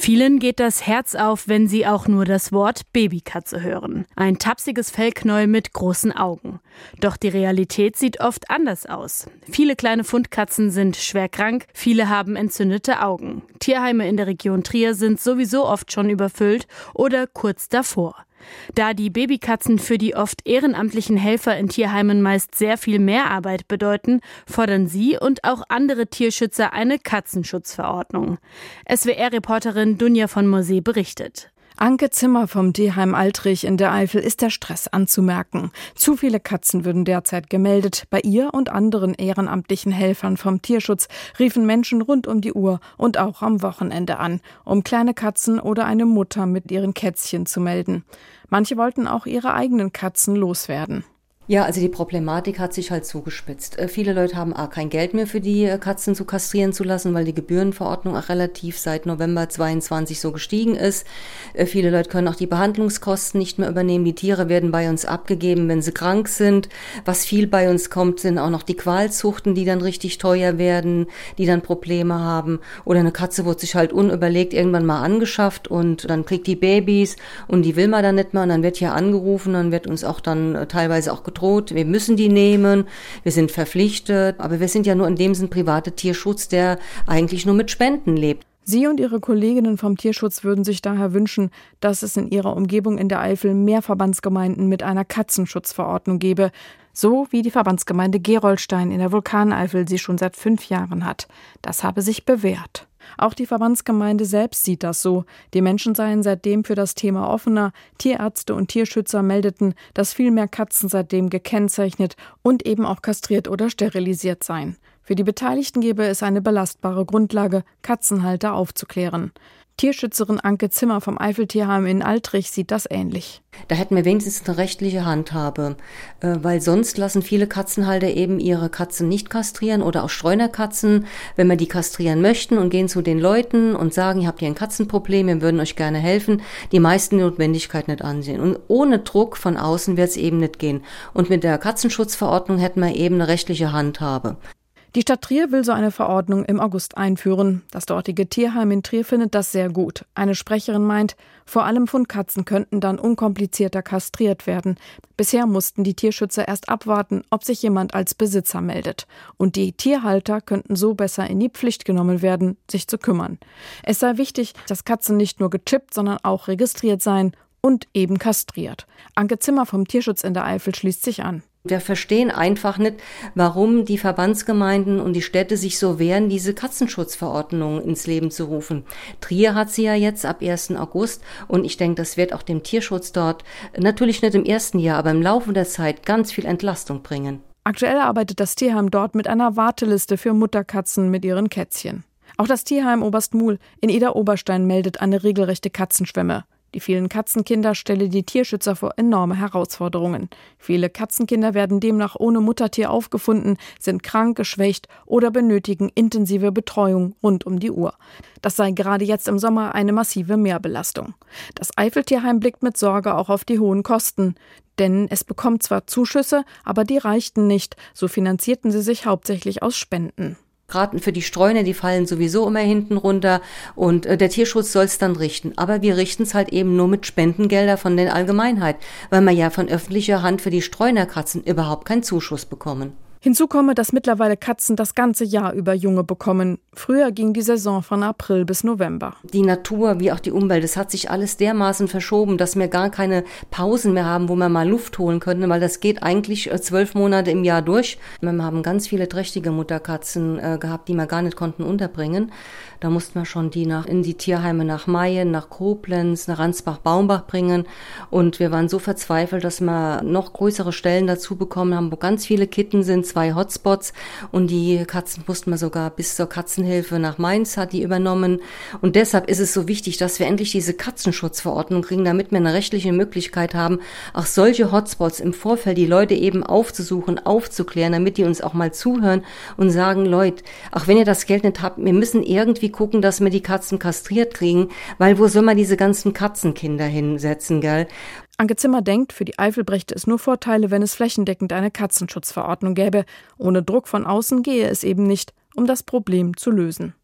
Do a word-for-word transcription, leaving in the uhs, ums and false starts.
Vielen geht das Herz auf, wenn sie auch nur das Wort Babykatze hören. Ein tapsiges Fellknäuel mit großen Augen. Doch die Realität sieht oft anders aus. Viele kleine Fundkatzen sind schwer krank, viele haben entzündete Augen. Tierheime in der Region Trier sind sowieso oft schon überfüllt oder kurz davor. Da die Babykatzen für die oft ehrenamtlichen Helfer in Tierheimen meist sehr viel Mehrarbeit bedeuten, fordern sie und auch andere Tierschützer eine Katzenschutzverordnung. S W R-Reporterin Dunja von Morsee berichtet. Anke Zimmer vom Tierheim Altrich in der Eifel ist der Stress anzumerken. Zu viele Katzen würden derzeit gemeldet. Bei ihr und anderen ehrenamtlichen Helfern vom Tierschutz riefen Menschen rund um die Uhr und auch am Wochenende an, um kleine Katzen oder eine Mutter mit ihren Kätzchen zu melden. Manche wollten auch ihre eigenen Katzen loswerden. Ja, also die Problematik hat sich halt zugespitzt. Äh, viele Leute haben auch kein Geld mehr für die äh, Katzen zu kastrieren zu lassen, weil die Gebührenverordnung auch relativ seit November zweiundzwanzig so gestiegen ist. Äh, viele Leute können auch die Behandlungskosten nicht mehr übernehmen. Die Tiere werden bei uns abgegeben, wenn sie krank sind. Was viel bei uns kommt, sind auch noch die Qualzuchten, die dann richtig teuer werden, die dann Probleme haben. Oder eine Katze wird sich halt unüberlegt irgendwann mal angeschafft und dann kriegt die Babys und die will man dann nicht mehr. Und dann wird hier angerufen, dann wird uns auch dann äh, teilweise auch gedroht, wir müssen die nehmen, wir sind verpflichtet, aber wir sind ja nur in dem Sinn private Tierschutz, der eigentlich nur mit Spenden lebt. Sie und ihre Kolleginnen vom Tierschutz würden sich daher wünschen, dass es in ihrer Umgebung in der Eifel mehr Verbandsgemeinden mit einer Katzenschutzverordnung gäbe, so wie die Verbandsgemeinde Gerolstein in der Vulkaneifel sie schon seit fünf Jahren hat. Das habe sich bewährt. Auch die Verbandsgemeinde selbst sieht das so. Die Menschen seien seitdem für das Thema offener. Tierärzte und Tierschützer meldeten, dass viel mehr Katzen seitdem gekennzeichnet und eben auch kastriert oder sterilisiert seien. Für die Beteiligten gäbe es eine belastbare Grundlage, Katzenhalter aufzuklären. Tierschützerin Anke Zimmer vom Eifeltierheim in Altrich sieht das ähnlich. Da hätten wir wenigstens eine rechtliche Handhabe, weil sonst lassen viele Katzenhalter eben ihre Katzen nicht kastrieren oder auch Streunerkatzen, wenn wir die kastrieren möchten und gehen zu den Leuten und sagen, ihr habt hier ein Katzenproblem, wir würden euch gerne helfen, die meisten die Notwendigkeit nicht ansehen. Und ohne Druck von außen wird es eben nicht gehen. Und mit der Katzenschutzverordnung hätten wir eben eine rechtliche Handhabe. Die Stadt Trier will so eine Verordnung im August einführen. Das dortige Tierheim in Trier findet das sehr gut. Eine Sprecherin meint, vor allem Fundkatzen könnten dann unkomplizierter kastriert werden. Bisher mussten die Tierschützer erst abwarten, ob sich jemand als Besitzer meldet. Und die Tierhalter könnten so besser in die Pflicht genommen werden, sich zu kümmern. Es sei wichtig, dass Katzen nicht nur gechippt, sondern auch registriert seien und eben kastriert. Anke Zimmer vom Tierschutz in der Eifel schließt sich an. Wir verstehen einfach nicht, warum die Verbandsgemeinden und die Städte sich so wehren, diese Katzenschutzverordnung ins Leben zu rufen. Trier hat sie ja jetzt ab ersten August und ich denke, das wird auch dem Tierschutz dort natürlich nicht im ersten Jahr, aber im Laufe der Zeit ganz viel Entlastung bringen. Aktuell arbeitet das Tierheim dort mit einer Warteliste für Mutterkatzen mit ihren Kätzchen. Auch das Tierheim Oberstmuhl in Eder-Oberstein meldet eine regelrechte Katzenschwemme. Die vielen Katzenkinder stelle die Tierschützer vor enorme Herausforderungen. Viele Katzenkinder werden demnach ohne Muttertier aufgefunden, sind krank, geschwächt oder benötigen intensive Betreuung rund um die Uhr. Das sei gerade jetzt im Sommer eine massive Mehrbelastung. Das Eifeltierheim blickt mit Sorge auch auf die hohen Kosten. Denn es bekommt zwar Zuschüsse, aber die reichten nicht. So finanzierten sie sich hauptsächlich aus Spenden. Gerade für die Streuner, die fallen sowieso immer hinten runter und äh, der Tierschutz soll es dann richten. Aber wir richten es halt eben nur mit Spendengelder von der Allgemeinheit, weil wir ja von öffentlicher Hand für die Streunerkatzen überhaupt keinen Zuschuss bekommen. Hinzu komme, dass mittlerweile Katzen das ganze Jahr über Junge bekommen. Früher ging die Saison von April bis November. Die Natur wie auch die Umwelt, das hat sich alles dermaßen verschoben, dass wir gar keine Pausen mehr haben, wo wir mal Luft holen könnten, weil das geht eigentlich zwölf Monate im Jahr durch. Wir haben ganz viele trächtige Mutterkatzen äh, gehabt, die wir gar nicht konnten unterbringen. Da mussten wir schon die nach in die Tierheime nach Mayen, nach Koblenz, nach Ansbach-Baumbach bringen. Und wir waren so verzweifelt, dass wir noch größere Stellen dazu bekommen haben, wo ganz viele Kitten sind, zwei Hotspots. Und die Katzen mussten wir sogar bis zur Katzenhilfe nach Mainz, hat die übernommen. Und deshalb ist es so wichtig, dass wir endlich diese Katzenschutzverordnung kriegen, damit wir eine rechtliche Möglichkeit haben, auch solche Hotspots im Vorfeld die Leute eben aufzusuchen, aufzuklären, damit die uns auch mal zuhören und sagen, Leute, auch wenn ihr das Geld nicht habt, wir müssen irgendwie gucken, dass wir die Katzen kastriert kriegen, weil wo soll man diese ganzen Katzenkinder hinsetzen, gell? Anke Zimmer denkt, für die Eifel brächte es nur Vorteile, wenn es flächendeckend eine Katzenschutzverordnung gäbe. Ohne Druck von außen gehe es eben nicht, um das Problem zu lösen.